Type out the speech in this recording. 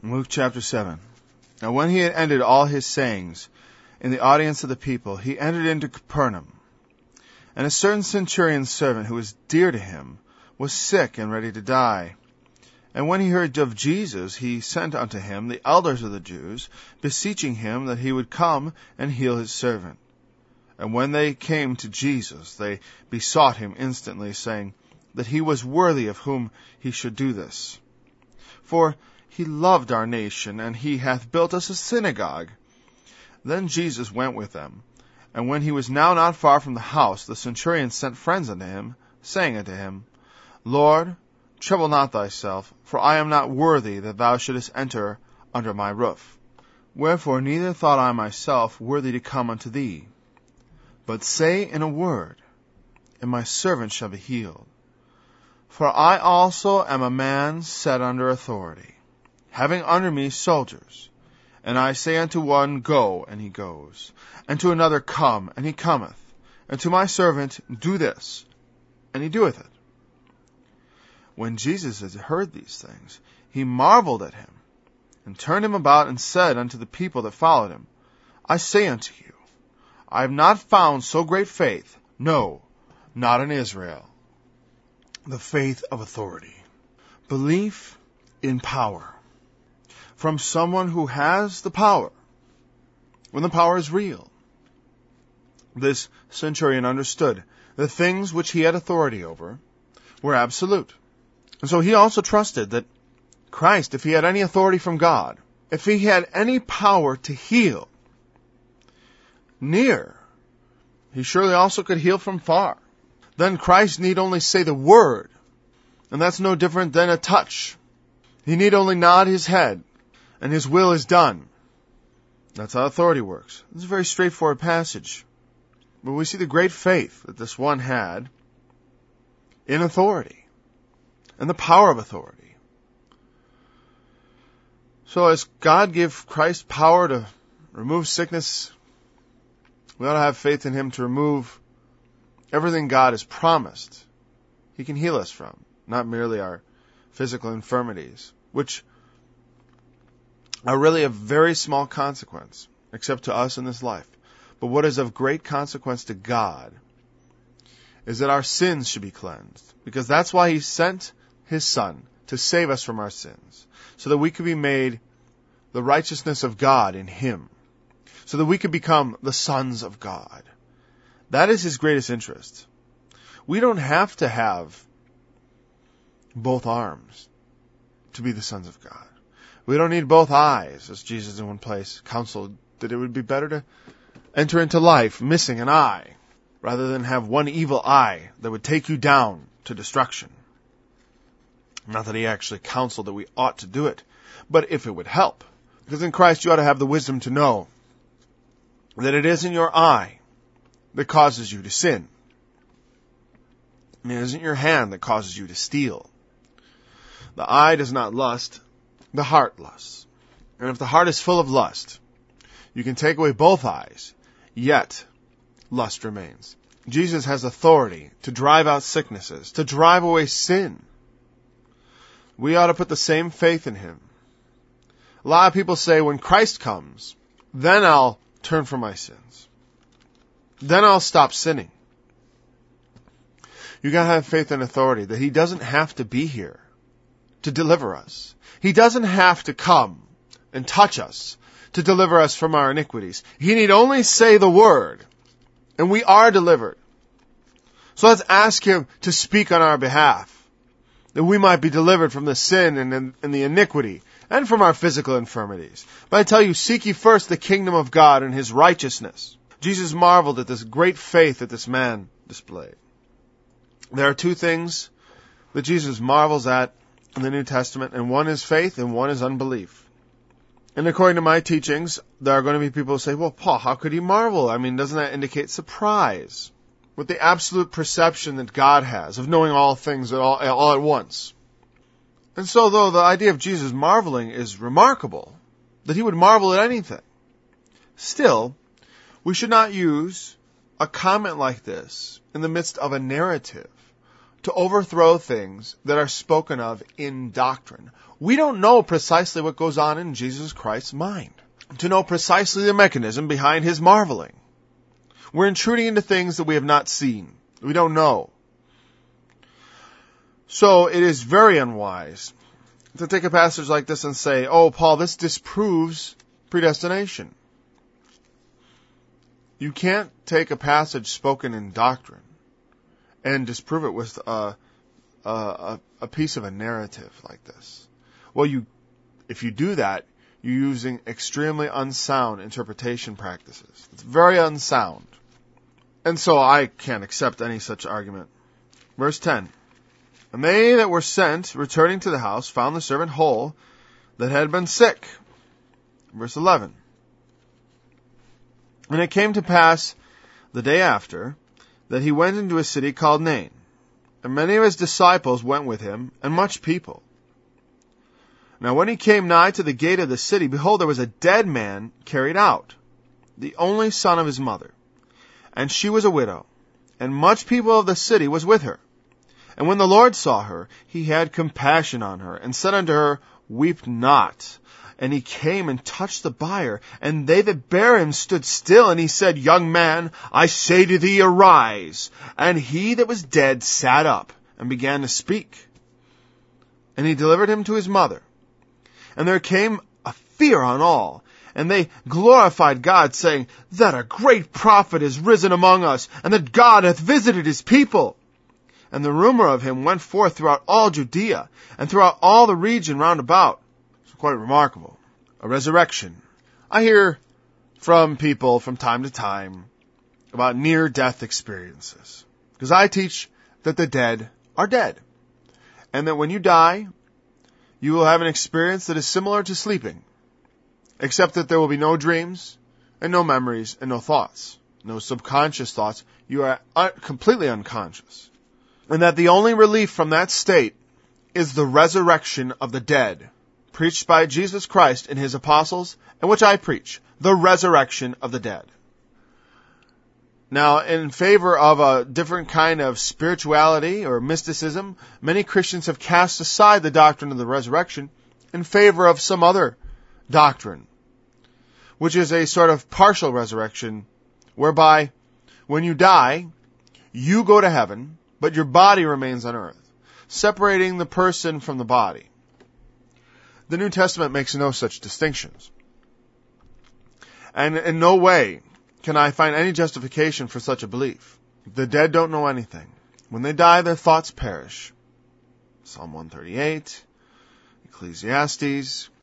Luke chapter 7. Now when he had ended all his sayings in the audience of the people, he entered into Capernaum. And a certain centurion's servant, who was dear to him, was sick and ready to die. And when he heard of Jesus, he sent unto him the elders of the Jews, beseeching him that he would come and heal his servant. And when they came to Jesus, they besought him instantly, saying that he was worthy of whom he should do this. For he loved our nation, and he hath built us a synagogue. Then Jesus went with them. And when he was now not far from the house, the centurion sent friends unto him, saying unto him, Lord, trouble not thyself, for I am not worthy that thou shouldest enter under my roof. Wherefore neither thought I myself worthy to come unto thee. But say in a word, and my servant shall be healed. For I also am a man set under authority, having under me soldiers. And I say unto one, Go, and he goes. And to another, Come, and he cometh. And to my servant, Do this, and he doeth it. When Jesus had heard these things, he marveled at him, and turned him about, and said unto the people that followed him, I say unto you, I have not found so great faith, no, not in Israel. The faith of authority. Belief in power. From someone who has the power, when the power is real. This centurion understood the things which he had authority over were absolute. And so he also trusted that Christ, if he had any authority from God, if he had any power to heal near, he surely also could heal from far. Then Christ need only say the word, and that's no different than a touch. He need only nod his head, and his will is done. That's how authority works. This is a very straightforward passage. But we see the great faith that this one had in authority, and the power of authority. So as God gave Christ power to remove sickness, we ought to have faith in him to remove everything God has promised he can heal us from, not merely our physical infirmities, which are really of very small consequence, except to us in this life. But what is of great consequence to God is that our sins should be cleansed, because that's why he sent his Son, to save us from our sins, so that we could be made the righteousness of God in him, so that we could become the sons of God. That is his greatest interest. We don't have to have both arms to be the sons of God. We don't need both eyes, as Jesus in one place counseled that it would be better to enter into life missing an eye, rather than have one evil eye that would take you down to destruction. Not that he actually counseled that we ought to do it, but if it would help. Because in Christ you ought to have the wisdom to know that it isn't your eye that causes you to sin. And it isn't your hand that causes you to steal. The eye does not lust, the heart lusts. And if the heart is full of lust, you can take away both eyes, yet lust remains. Jesus has authority to drive out sicknesses, to drive away sin. We ought to put the same faith in him. A lot of people say, when Christ comes, then I'll turn from my sins. Then I'll stop sinning. You gotta have faith and authority that he doesn't have to be here to deliver us. He doesn't have to come and touch us to deliver us from our iniquities. He need only say the word, and we are delivered. So let's ask him to speak on our behalf, that we might be delivered from the sin and the iniquity, and from our physical infirmities. But I tell you, seek ye first the kingdom of God and his righteousness. Jesus marveled at this great faith that this man displayed. There are two things that Jesus marvels at in the New Testament, and one is faith and one is unbelief. And according to my teachings, there are going to be people who say, well, Paul, how could he marvel? I mean, doesn't that indicate surprise? With the absolute perception that God has of knowing all things all at once. And so, though the idea of Jesus marveling is remarkable, that he would marvel at anything, still, we should not use a comment like this in the midst of a narrative to overthrow things that are spoken of in doctrine. We don't know precisely what goes on in Jesus Christ's mind, to know precisely the mechanism behind his marveling. We're intruding into things that we have not seen. We don't know. So it is very unwise to take a passage like this and say, oh, Paul, this disproves predestination. You can't take a passage spoken in doctrine and disprove it with a piece of a narrative like this. Well, if you do that, you're using extremely unsound interpretation practices. It's very unsound. And so I can't accept any such argument. Verse 10. And they that were sent, returning to the house, found the servant whole that had been sick. Verse 11. And it came to pass the day after that he went into a city called Nain. And many of his disciples went with him, and much people. Now when he came nigh to the gate of the city, behold, there was a dead man carried out, the only son of his mother. And she was a widow, and much people of the city was with her. And when the Lord saw her, he had compassion on her, and said unto her, Weep not. And he came and touched the bier, and they that bare him stood still. And he said, Young man, I say to thee, arise. And he that was dead sat up, and began to speak. And he delivered him to his mother. And there came a fear on all, and they glorified God, saying, That a great prophet is risen among us, and that God hath visited his people. And the rumor of him went forth throughout all Judea, and throughout all the region round about. It's quite remarkable. A resurrection. I hear from people from time to time about near-death experiences. Because I teach that the dead are dead. And that when you die, you will have an experience that is similar to sleeping. Except that there will be no dreams, and no memories, and no thoughts. No subconscious thoughts. You are completely unconscious. And that the only relief from that state is the resurrection of the dead, preached by Jesus Christ and his apostles, and which I preach, the resurrection of the dead. Now, in favor of a different kind of spirituality or mysticism, many Christians have cast aside the doctrine of the resurrection in favor of some other doctrine, which is a sort of partial resurrection, whereby when you die, you go to heaven, but your body remains on earth, separating the person from the body. The New Testament makes no such distinctions. And in no way can I find any justification for such a belief. The dead don't know anything. When they die, their thoughts perish. Psalm 138, Ecclesiastes,